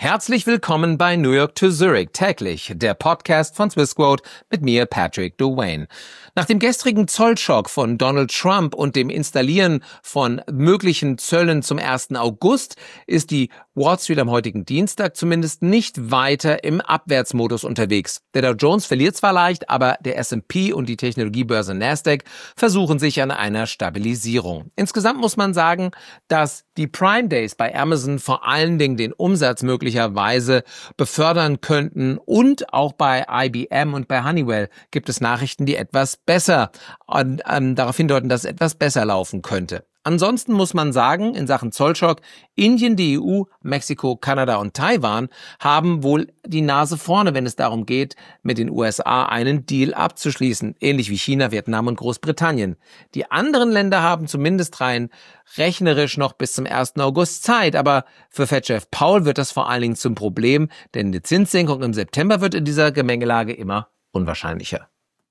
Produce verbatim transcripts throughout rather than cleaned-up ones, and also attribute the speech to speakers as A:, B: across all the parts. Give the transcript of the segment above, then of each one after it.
A: Herzlich willkommen bei New York to Zurich täglich, der Podcast von Swissquote mit mir, Patrick Dwayne. Nach dem gestrigen Zollschock von Donald Trump und dem Installieren von möglichen Zöllen zum ersten August ist die Wall Street am heutigen Dienstag zumindest nicht weiter im Abwärtsmodus unterwegs. Der Dow Jones verliert zwar leicht, aber der S und P und die Technologiebörse Nasdaq versuchen sich an einer Stabilisierung. Insgesamt muss man sagen, dass die Prime Days bei Amazon vor allen Dingen den Umsatz möglicherweise befördern könnten und auch bei I B M und bei Honeywell gibt es Nachrichten, die etwas besser und, ähm, darauf hindeuten, dass es etwas besser laufen könnte. Ansonsten muss man sagen, in Sachen Zollschock, Indien, die E U, Mexiko, Kanada und Taiwan haben wohl die Nase vorne, wenn es darum geht, mit den U S A einen Deal abzuschließen, ähnlich wie China, Vietnam und Großbritannien. Die anderen Länder haben zumindest rein rechnerisch noch bis zum ersten August Zeit, aber für Fed-Chef Powell wird das vor allen Dingen zum Problem, denn die Zinssenkung im September wird in dieser Gemengelage immer unwahrscheinlicher.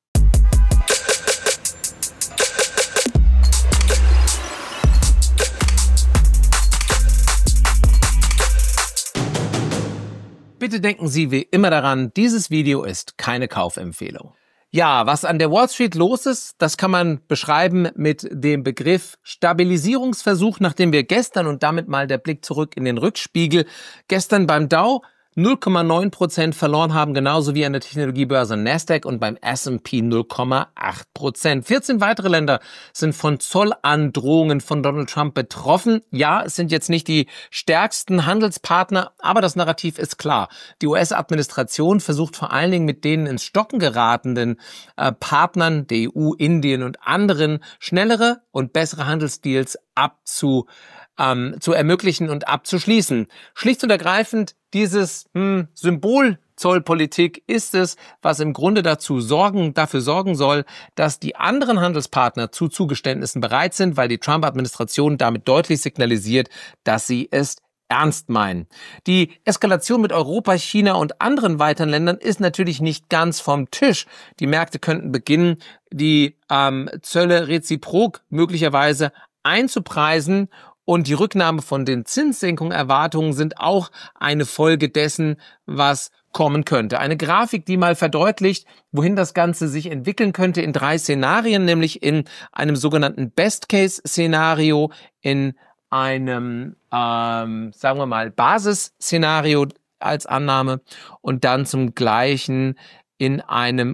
A: Bitte denken Sie wie immer daran, dieses Video ist keine Kaufempfehlung. Ja, was an der Wall Street los ist, das kann man beschreiben mit dem Begriff Stabilisierungsversuch, nachdem wir gestern und damit mal der Blick zurück in den Rückspiegel, gestern beim Dow null Komma neun Prozent verloren haben, genauso wie an der Technologiebörse Nasdaq und beim S und P null Komma acht Prozent. vierzehn weitere Länder sind von Zollandrohungen von Donald Trump betroffen. Ja, es sind jetzt nicht die stärksten Handelspartner, aber das Narrativ ist klar. Die U S-Administration versucht vor allen Dingen mit denen ins Stocken geratenen äh, Partnern, der E U, Indien und anderen, schnellere und bessere Handelsdeals abzu Ähm, zu ermöglichen und abzuschließen. Schlicht und ergreifend, dieses hm, Symbolzollpolitik ist es, was im Grunde dazu sorgen, dafür sorgen soll, dass die anderen Handelspartner zu Zugeständnissen bereit sind, weil die Trump-Administration damit deutlich signalisiert, dass sie es ernst meinen. Die Eskalation mit Europa, China und anderen weiteren Ländern ist natürlich nicht ganz vom Tisch. Die Märkte könnten beginnen, die ähm, Zölle reziprok möglicherweise einzupreisen. Und die Rücknahme von den Zinssenkungserwartungen sind auch eine Folge dessen, was kommen könnte. Eine Grafik, die mal verdeutlicht, wohin das Ganze sich entwickeln könnte in drei Szenarien, nämlich in einem sogenannten Best-Case-Szenario, in einem, ähm, sagen wir mal, Basisszenario als Annahme und dann zum gleichen in einem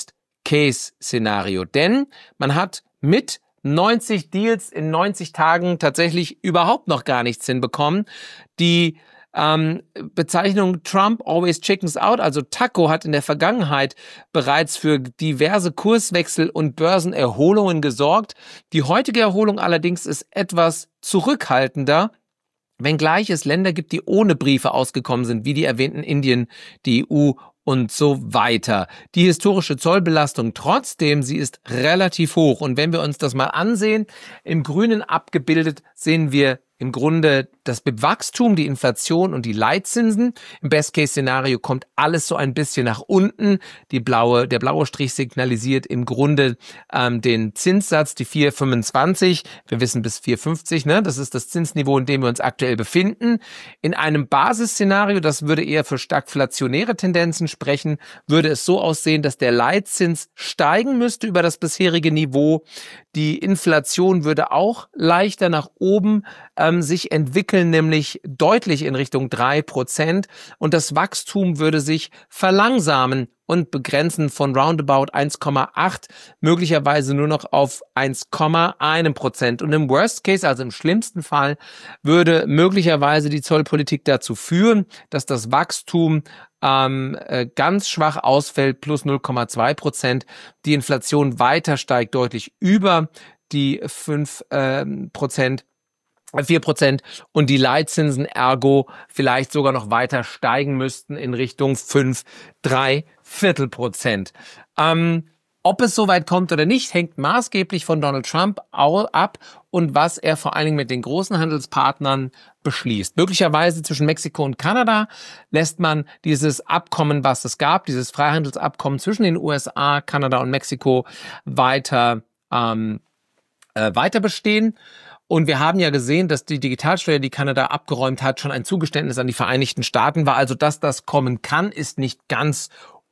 A: Worst-Case-Szenario. Denn man hat mit neunzig Deals in neunzig Tagen tatsächlich überhaupt noch gar nichts hinbekommen. Die ähm, Bezeichnung Trump always chickens out, also Taco, hat in der Vergangenheit bereits für diverse Kurswechsel und Börsenerholungen gesorgt. Die heutige Erholung allerdings ist etwas zurückhaltender, wenngleich es Länder gibt, die ohne Briefe ausgekommen sind, wie die erwähnten Indien, die E U und so weiter. Die historische Zollbelastung trotzdem, sie ist relativ hoch. Und wenn wir uns das mal ansehen, im Grünen abgebildet, sehen wir im Grunde das B I P-Wachstum, die Inflation und die Leitzinsen. Im Best-Case-Szenario kommt alles so ein bisschen nach unten. Die blaue, der blaue Strich signalisiert im Grunde ähm, den Zinssatz, die vier Komma fünfundzwanzig. Wir wissen bis vier Komma fünfzig, ne? Das ist das Zinsniveau, in dem wir uns aktuell befinden. In einem Basisszenario, das würde eher für stagflationäre Tendenzen sprechen, würde es so aussehen, dass der Leitzins steigen müsste über das bisherige Niveau. Die Inflation würde auch leichter nach oben ähm, sich entwickeln, nämlich deutlich in Richtung drei Prozent. Und das Wachstum würde sich verlangsamen und begrenzen von roundabout eins Komma acht möglicherweise nur noch auf eins Komma eins Prozent. Und im Worst Case, also im schlimmsten Fall, würde möglicherweise die Zollpolitik dazu führen, dass das Wachstum ähm, äh, ganz schwach ausfällt, plus null Komma zwei Prozent. Die Inflation weiter steigt, deutlich über die fünf Prozent. vier Prozent und die Leitzinsen ergo vielleicht sogar noch weiter steigen müssten in Richtung fünf, drei Viertel Prozent. Ähm, ob es soweit kommt oder nicht, hängt maßgeblich von Donald Trump ab und was er vor allen Dingen mit den großen Handelspartnern beschließt. Möglicherweise zwischen Mexiko und Kanada lässt man dieses Abkommen, was es gab, dieses Freihandelsabkommen zwischen den U S A, Kanada und Mexiko weiter, ähm, äh, weiter bestehen. Und wir haben ja gesehen, dass die Digitalsteuer, die Kanada abgeräumt hat, schon ein Zugeständnis an die Vereinigten Staaten war. Also, dass das kommen kann, ist nicht ganz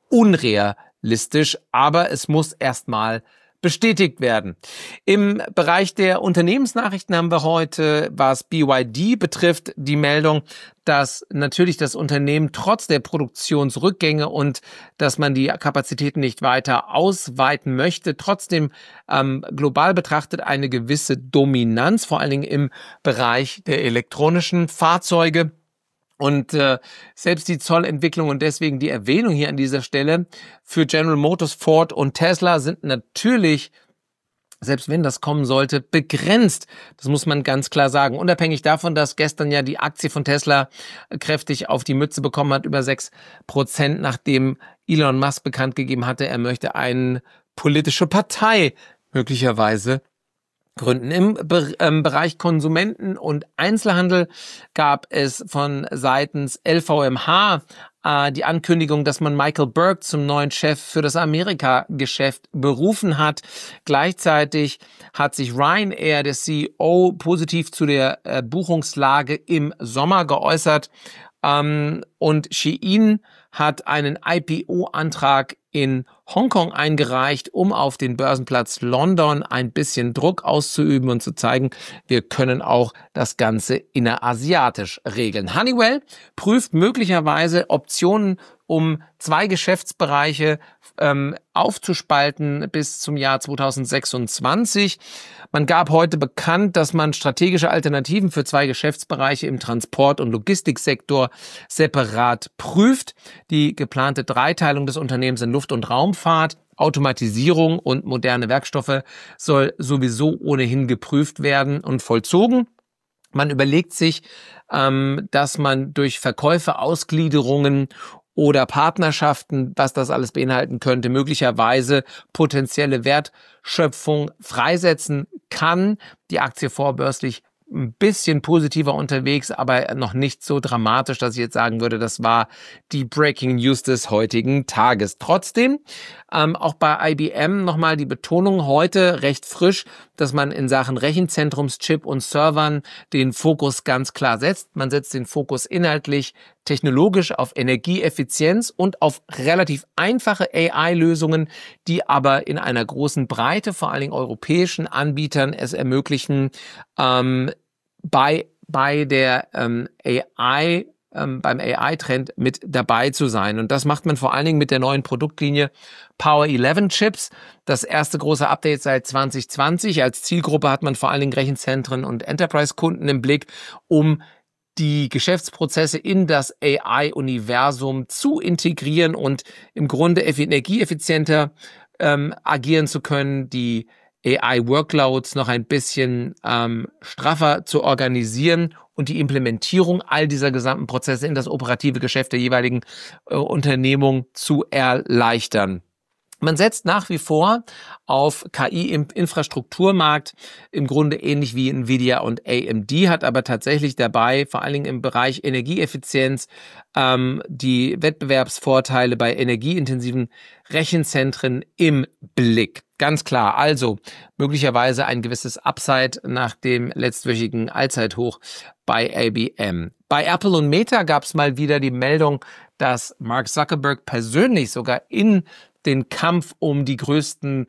A: unrealistisch, aber es muss erstmal bestätigt werden. Im Bereich der Unternehmensnachrichten haben wir heute, was B Y D betrifft, die Meldung, dass natürlich das Unternehmen trotz der Produktionsrückgänge und dass man die Kapazitäten nicht weiter ausweiten möchte, trotzdem ähm, global betrachtet eine gewisse Dominanz, vor allen Dingen im Bereich der elektronischen Fahrzeuge. Und äh, selbst die Zollentwicklung und deswegen die Erwähnung hier an dieser Stelle für General Motors, Ford und Tesla sind natürlich, selbst wenn das kommen sollte, begrenzt. Das muss man ganz klar sagen. Unabhängig davon, dass gestern ja die Aktie von Tesla kräftig auf die Mütze bekommen hat, über sechs Prozent, nachdem Elon Musk bekannt gegeben hatte, er möchte eine politische Partei möglicherweise gründen. Im Be- ähm, Bereich Konsumenten und Einzelhandel gab es von seitens L V M H äh, die Ankündigung, dass man Michael Burke zum neuen Chef für das Amerika-Geschäft berufen hat. Gleichzeitig hat sich Ryanair, der C E O, positiv zu der äh, Buchungslage im Sommer geäußert. Ähm, und Shein hat einen I P O-Antrag in Hongkong eingereicht, um auf den Börsenplatz London ein bisschen Druck auszuüben und zu zeigen, wir können auch das Ganze innerasiatisch regeln. Honeywell prüft möglicherweise Optionen, um zwei Geschäftsbereiche ähm, aufzuspalten bis zum Jahr zweitausendsechsundzwanzig. Man gab heute bekannt, dass man strategische Alternativen für zwei Geschäftsbereiche im Transport- und Logistiksektor separat prüft. Die geplante Dreiteilung des Unternehmens in Luft- und Raumfahrt, Automatisierung und moderne Werkstoffe soll sowieso ohnehin geprüft werden und vollzogen. Man überlegt sich, ähm, dass man durch Verkäufe, Ausgliederungen oder Partnerschaften, was das alles beinhalten könnte, möglicherweise potenzielle Wertschöpfung freisetzen kann. Die Aktie vorbörslich ein bisschen positiver unterwegs, aber noch nicht so dramatisch, dass ich jetzt sagen würde, das war die Breaking News des heutigen Tages. Trotzdem, ähm, auch bei I B M nochmal die Betonung heute recht frisch, dass man in Sachen Rechenzentrumschip und Servern den Fokus ganz klar setzt. Man setzt den Fokus inhaltlich, technologisch auf Energieeffizienz und auf relativ einfache A I-Lösungen, die aber in einer großen Breite, vor allen Dingen europäischen Anbietern, es ermöglichen, ähm, bei, bei der ähm, A I, ähm, beim A I-Trend mit dabei zu sein. Und das macht man vor allen Dingen mit der neuen Produktlinie Power elf Chips. Das erste große Update seit zwanzig zwanzig. Als Zielgruppe hat man vor allen Dingen Rechenzentren und Enterprise-Kunden im Blick, um die Geschäftsprozesse in das A I-Universum zu integrieren und im Grunde energieeffizienter ähm, agieren zu können, die A I-Workloads noch ein bisschen ähm, straffer zu organisieren und die Implementierung all dieser gesamten Prozesse in das operative Geschäft der jeweiligen äh, Unternehmung zu erleichtern. Man setzt nach wie vor auf K I im Infrastrukturmarkt, im Grunde ähnlich wie Nvidia und A M D, hat aber tatsächlich dabei, vor allen Dingen im Bereich Energieeffizienz, ähm, die Wettbewerbsvorteile bei energieintensiven Rechenzentren im Blick. Ganz klar, also möglicherweise ein gewisses Upside nach dem letztwöchigen Allzeithoch bei I B M. Bei Apple und Meta gab es mal wieder die Meldung, dass Mark Zuckerberg persönlich sogar in den Kampf um die größten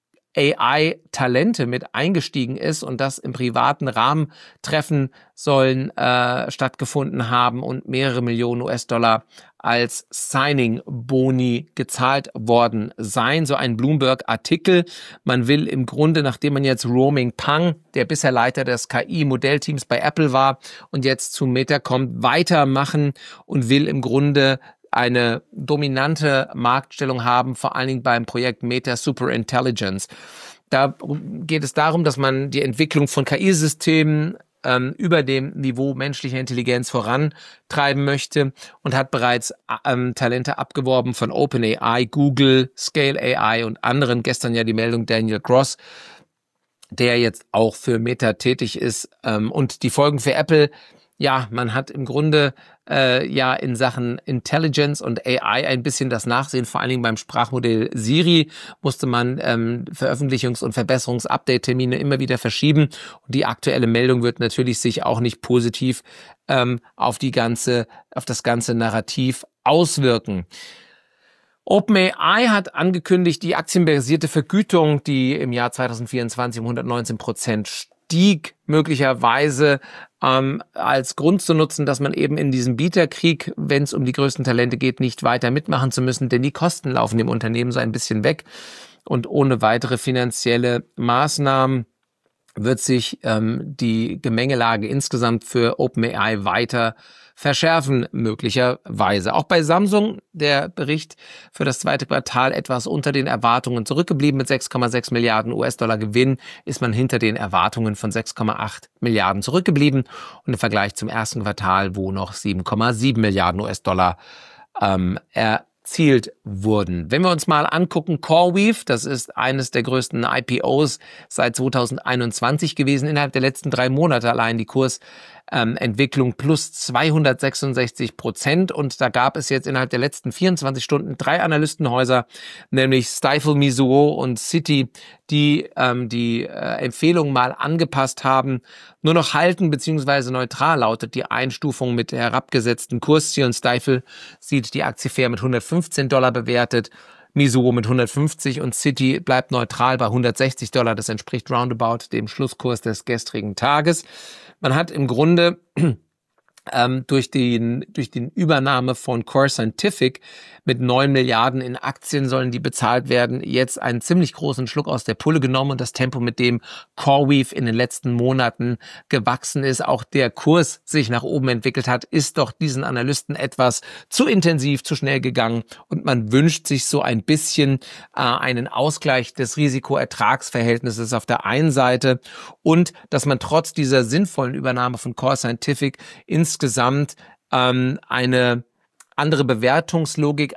A: A I-Talente mit eingestiegen ist und das im privaten Rahmen Treffen sollen äh, stattgefunden haben und mehrere Millionen U S-Dollar als Signing-Boni gezahlt worden seien. So ein Bloomberg-Artikel. Man will im Grunde, nachdem man jetzt Roaming Pang, der bisher Leiter des K I-Modellteams bei Apple war und jetzt zu Meta kommt, weitermachen und will im Grunde eine dominante Marktstellung haben, vor allen Dingen beim Projekt Meta Superintelligence. Da geht es darum, dass man die Entwicklung von K I-Systemen ähm, über dem Niveau menschlicher Intelligenz vorantreiben möchte und hat bereits ähm, Talente abgeworben von OpenAI, Google, Scale A I und anderen. Gestern ja die Meldung Daniel Gross, der jetzt auch für Meta tätig ist. Ähm, und die Folgen für Apple ja, man hat im Grunde äh, ja in Sachen Intelligence und A I ein bisschen das Nachsehen. Vor allen Dingen beim Sprachmodell Siri musste man ähm, Veröffentlichungs- und Verbesserungs-Update-Termine immer wieder verschieben. Und die aktuelle Meldung wird natürlich sich auch nicht positiv ähm, auf die ganze, auf das ganze Narrativ auswirken. OpenAI hat angekündigt, die aktienbasierte Vergütung, die im Jahr zwanzig vierundzwanzig um hundertneunzehn Prozent stieg, möglicherweise ähm, als Grund zu nutzen, dass man eben in diesem Bieterkrieg, wenn es um die größten Talente geht, nicht weiter mitmachen zu müssen, denn die Kosten laufen dem Unternehmen so ein bisschen weg. Und ohne weitere finanzielle Maßnahmen wird sich ähm, die Gemengelage insgesamt für OpenAI weiter verschärfen, möglicherweise. Auch bei Samsung, der Bericht für das zweite Quartal etwas unter den Erwartungen zurückgeblieben. Mit sechs Komma sechs Milliarden U S-Dollar Gewinn ist man hinter den Erwartungen von sechs Komma acht Milliarden zurückgeblieben. Und im Vergleich zum ersten Quartal, wo noch sieben Komma sieben Milliarden U S-Dollar ähm, erzielt wurden. Wenn wir uns mal angucken, CoreWeave, das ist eines der größten I P Os seit zweitausendeinundzwanzig gewesen, innerhalb der letzten drei Monate allein die Kursentwicklung ähm, plus zweihundertsechsundsechzig Prozent, und da gab es jetzt innerhalb der letzten vierundzwanzig Stunden drei Analystenhäuser, nämlich Stifel, Mizuho und Citi, die ähm, die äh, Empfehlung mal angepasst haben. Nur noch halten bzw. neutral lautet die Einstufung mit herabgesetzten Kurszielen. Stifel sieht die Aktie fair mit hundertfünfzehn Dollar bewertet, Mizuho mit hundertfünfzig und Citi bleibt neutral bei hundertsechzig Dollar. Das entspricht roundabout dem Schlusskurs des gestrigen Tages. Man hat im Grunde ähm, durch den durch den Übernahme von Core Scientific mit neun Milliarden in Aktien sollen die bezahlt werden, jetzt einen ziemlich großen Schluck aus der Pulle genommen, und das Tempo, mit dem CoreWeave in den letzten Monaten gewachsen ist, auch der Kurs sich nach oben entwickelt hat, ist doch diesen Analysten etwas zu intensiv, zu schnell gegangen, und man wünscht sich so ein bisschen äh, einen Ausgleich des Risiko-Ertragsverhältnisses auf der einen Seite und dass man trotz dieser sinnvollen Übernahme von Core Scientific insgesamt ähm, eine andere Bewertungslogik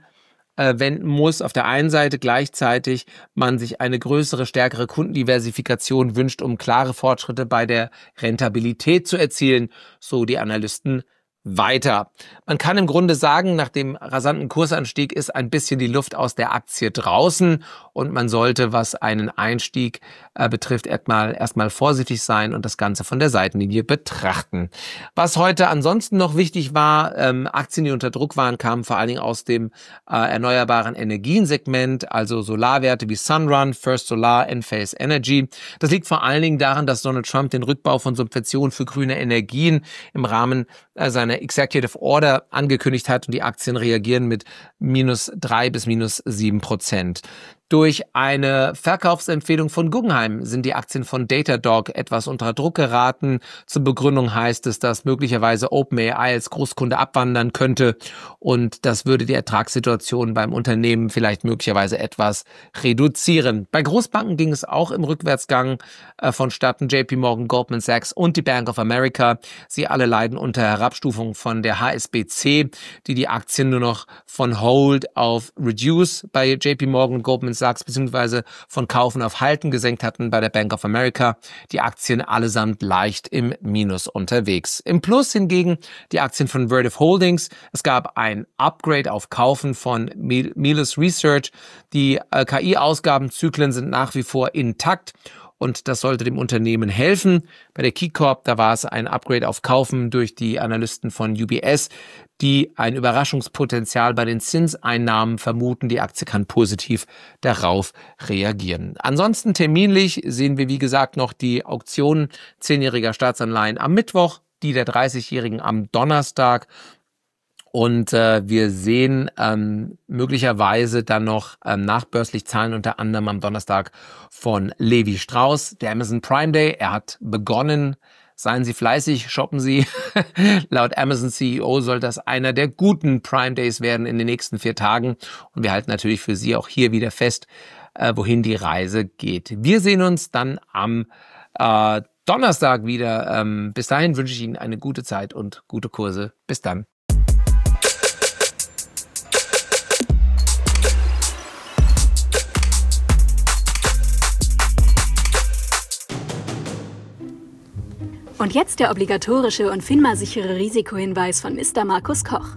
A: anwenden muss. Auf der einen Seite gleichzeitig man sich eine größere, stärkere Kundendiversifikation wünscht, um klare Fortschritte bei der Rentabilität zu erzielen, so die Analysten weiter. Man kann im Grunde sagen, nach dem rasanten Kursanstieg ist ein bisschen die Luft aus der Aktie draußen, und man sollte, was einen Einstieg äh, betrifft, erstmal erstmal vorsichtig sein und das Ganze von der Seitenlinie betrachten. Was heute ansonsten noch wichtig war, ähm, Aktien, die unter Druck waren, kamen vor allen Dingen aus dem äh, erneuerbaren Energiensegment, also Solarwerte wie Sunrun, First Solar, Enphase Energy. Das liegt vor allen Dingen daran, dass Donald Trump den Rückbau von Subventionen für grüne Energien im Rahmen äh, seiner Executive Order angekündigt hat, und die Aktien reagieren mit minus drei bis minus sieben Prozent. Durch eine Verkaufsempfehlung von Guggenheim sind die Aktien von Datadog etwas unter Druck geraten. Zur Begründung heißt es, dass möglicherweise OpenAI als Großkunde abwandern könnte, und das würde die Ertragssituation beim Unternehmen vielleicht möglicherweise etwas reduzieren. Bei Großbanken ging es auch im Rückwärtsgang äh, vonstatten. J P Morgan, Goldman Sachs und die Bank of America. Sie alle leiden unter Herabstufung von der H S B C, die die Aktien nur noch von Hold auf Reduce bei J P Morgan und Goldman Sachs beziehungsweise von Kaufen auf Halten gesenkt hatten bei der Bank of America. Die Aktien allesamt leicht im Minus unterwegs. Im Plus hingegen die Aktien von Vertiv Holdings. Es gab ein Upgrade auf Kaufen von Miles Research. Die äh, K I-Ausgabenzyklen sind nach wie vor intakt, und das sollte dem Unternehmen helfen. Bei der KeyCorp, da war es ein Upgrade auf Kaufen durch die Analysten von U B S, die ein Überraschungspotenzial bei den Zinseinnahmen vermuten. Die Aktie kann positiv darauf reagieren. Ansonsten terminlich sehen wir, wie gesagt, noch die Auktionen zehnjähriger Staatsanleihen am Mittwoch, die der dreißigjährigen am Donnerstag. Und äh, wir sehen ähm, möglicherweise dann noch ähm, nachbörslich Zahlen, unter anderem am Donnerstag von Levi Strauss, der Amazon Prime Day. Er hat begonnen. Seien Sie fleißig, shoppen Sie. Laut Amazon C E O soll das einer der guten Prime Days werden in den nächsten vier Tagen. Und wir halten natürlich für Sie auch hier wieder fest, äh, wohin die Reise geht. Wir sehen uns dann am äh, Donnerstag wieder. Ähm, bis dahin wünsche ich Ihnen eine gute Zeit und gute Kurse. Bis dann.
B: Und jetzt der obligatorische und FINMA-sichere Risikohinweis von Mister Markus Koch.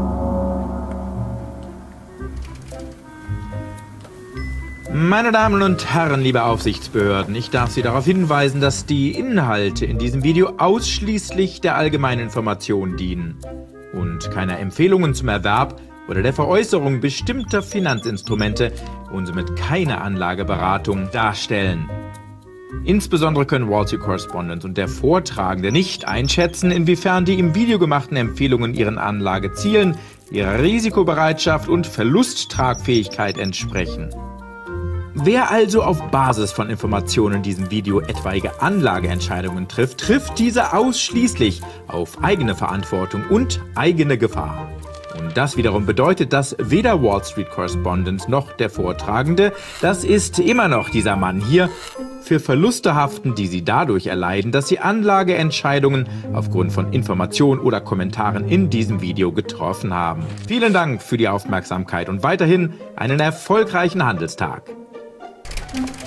C: Meine Damen und Herren, liebe Aufsichtsbehörden, ich darf Sie darauf hinweisen, dass die Inhalte in diesem Video ausschließlich der allgemeinen Information dienen und keine Empfehlungen zum Erwerb oder der Veräußerung bestimmter Finanzinstrumente und somit keine Anlageberatung darstellen. Insbesondere können Wall Street Correspondent und der Vortragende nicht einschätzen, inwiefern die im Video gemachten Empfehlungen ihren Anlagezielen, ihrer Risikobereitschaft und Verlusttragfähigkeit entsprechen. Wer also auf Basis von Informationen in diesem Video etwaige Anlageentscheidungen trifft, trifft diese ausschließlich auf eigene Verantwortung und eigene Gefahr. Und das wiederum bedeutet, dass weder Wall Street Correspondent noch der Vortragende, das ist immer noch dieser Mann hier, für Verluste haften, die sie dadurch erleiden, dass sie Anlageentscheidungen aufgrund von Informationen oder Kommentaren in diesem Video getroffen haben. Vielen Dank für die Aufmerksamkeit und weiterhin einen erfolgreichen Handelstag.
B: Thank you.